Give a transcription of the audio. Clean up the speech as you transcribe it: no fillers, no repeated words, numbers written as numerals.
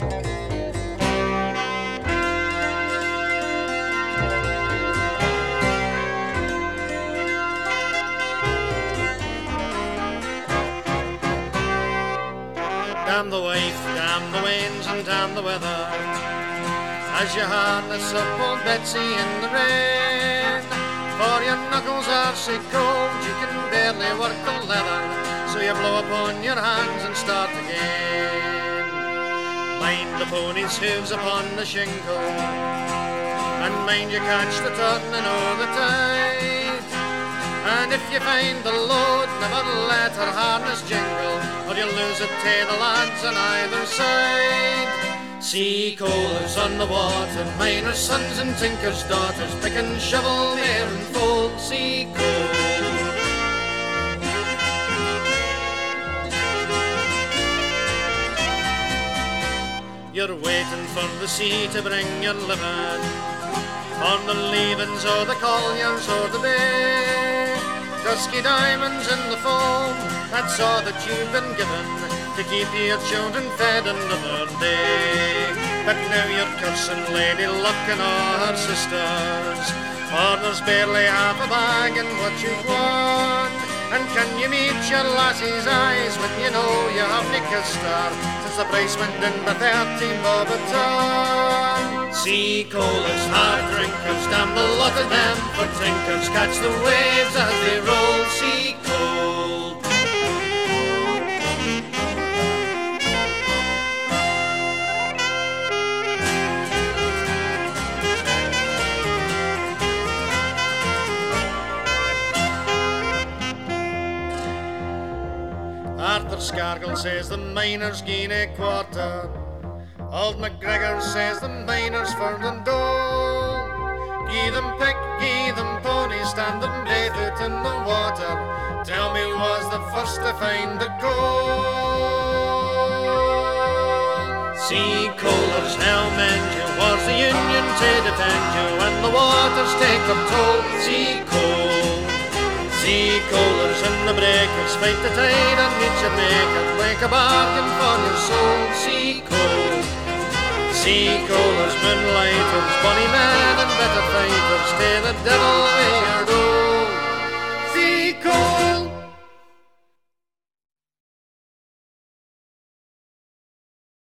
Damn the wife, damn the winds and damn the weather, as you harness up old Betsy in the rain. For your knuckles are so cold you can barely work the leather, so you blow upon your hands and start again. Mind the pony's hooves upon the shingle, and mind you catch the turning o' the tide. And if you find the load, never let her harness jingle, or you'll lose it to the lads on either side. Sea coalers on the water, miners' sons and tinkers' daughters, pick and shovel, near and fold, sea coal. You're waiting for the sea to bring your living, for the leavings o' the colliers or the bay. Dusky diamonds in the foam, that's all that you've been given to keep your children fed another day. But now you're cursing Lady Luck and all her sisters, for there's barely half a bag in what you've won. And can you meet your lassie's eyes when you know you haven't kissed her since the price went in by 13 bob a ton? Sea coalers, hard drinkers, damn the lot of them for tinkers, catch the waves as they roll, sea coal. Arthur Scargill says the miners gain a quarter, Old MacGregor says the miners for the dole. Gie them pick, gie them pony, stand them barefoot in the water. Tell me, was the first to find the gold? Sea coalers, now mend you, was the Union to defend you when the waters take them toll? Sea coal. Sea coalers and the breakers, fight the tide and meet your maker, make a bargain for your soul. Sea coal. Sea coalers, moonlighters, bonny men and better fighters, to the devil we